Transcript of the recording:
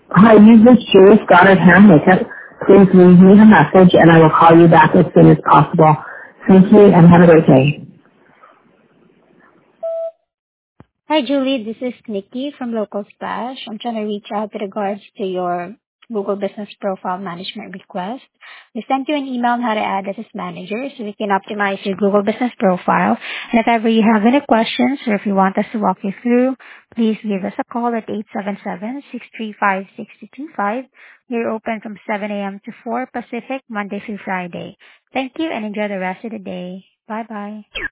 Hi, you've reached Julie Goddard Hair and Makeup. Please leave me a message and I will call you back as soon as possible. Thank you and have a great day. Hi, Julie. This is Nikki from Local Splash. I'm trying to reach out with regards to your Google Business Profile Management request. We sent you an email on how to add this as manager so we can optimize your Google Business Profile. And if ever you have any questions or if you want us to walk you through, please give us a call at 877-635-6225. We're open from 7 a.m. to 4 Pacific, Monday through Friday. Thank you and enjoy the rest of the day. Bye-bye.